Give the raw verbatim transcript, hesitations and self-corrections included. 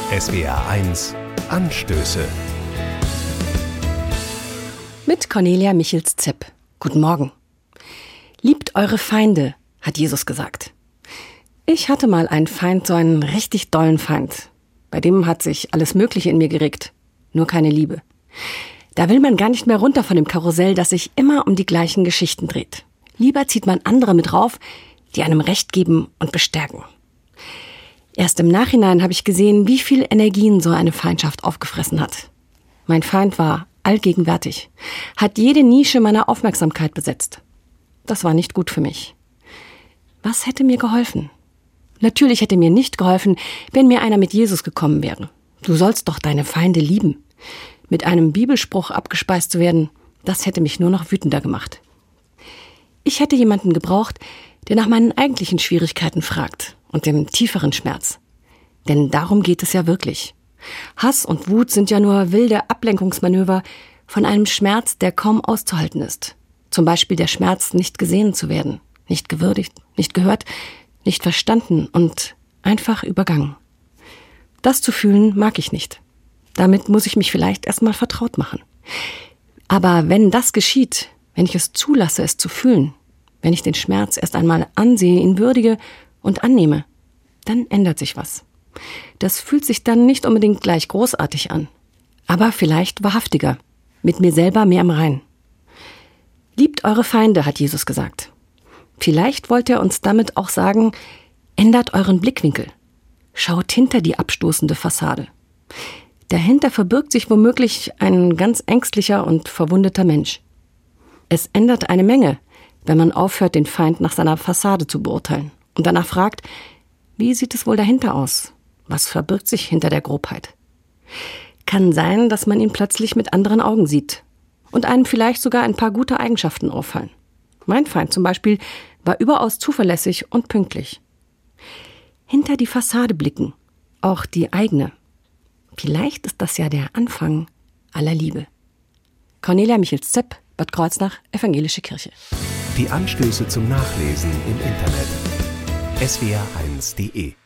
S W R eins Anstöße. Mit Cornelia Michels-Zepp. Guten Morgen. Liebt eure Feinde, hat Jesus gesagt. Ich hatte mal einen Feind, so einen richtig dollen Feind. Bei dem hat sich alles Mögliche in mir geregt, nur keine Liebe. Da will man gar nicht mehr runter von dem Karussell, das sich immer um die gleichen Geschichten dreht. Lieber zieht man andere mit rauf, die einem Recht geben und bestärken. Erst im Nachhinein habe ich gesehen, wie viel Energien so eine Feindschaft aufgefressen hat. Mein Feind war allgegenwärtig, hat jede Nische meiner Aufmerksamkeit besetzt. Das war nicht gut für mich. Was hätte mir geholfen? Natürlich hätte mir nicht geholfen, wenn mir einer mit Jesus gekommen wäre. Du sollst doch deine Feinde lieben. Mit einem Bibelspruch abgespeist zu werden, das hätte mich nur noch wütender gemacht. Ich hätte jemanden gebraucht, der nach meinen eigentlichen Schwierigkeiten fragt und dem tieferen Schmerz. Denn darum geht es ja wirklich. Hass und Wut sind ja nur wilde Ablenkungsmanöver von einem Schmerz, der kaum auszuhalten ist. Zum Beispiel der Schmerz, nicht gesehen zu werden, nicht gewürdigt, nicht gehört, nicht verstanden und einfach übergangen. Das zu fühlen mag ich nicht. Damit muss ich mich vielleicht erstmal vertraut machen. Aber wenn das geschieht, wenn ich es zulasse, es zu fühlen, wenn ich den Schmerz erst einmal ansehe, ihn würdige und annehme, dann ändert sich was. Das fühlt sich dann nicht unbedingt gleich großartig an, aber vielleicht wahrhaftiger, mit mir selber mehr im Rein. Liebt eure Feinde, hat Jesus gesagt. Vielleicht wollte er uns damit auch sagen, ändert euren Blickwinkel. Schaut hinter die abstoßende Fassade. Dahinter verbirgt sich womöglich ein ganz ängstlicher und verwundeter Mensch. Es ändert eine Menge, wenn man aufhört, den Feind nach seiner Fassade zu beurteilen und danach fragt, wie sieht es wohl dahinter aus? Was verbirgt sich hinter der Grobheit? Kann sein, dass man ihn plötzlich mit anderen Augen sieht und einem vielleicht sogar ein paar gute Eigenschaften auffallen. Mein Feind zum Beispiel war überaus zuverlässig und pünktlich. Hinter die Fassade blicken, auch die eigene. Vielleicht ist das ja der Anfang aller Liebe. Cornelia Michels-Zepp, Bad Kreuznach, Evangelische Kirche. Die Anstöße zum Nachlesen im Internet. S W R eins punkt de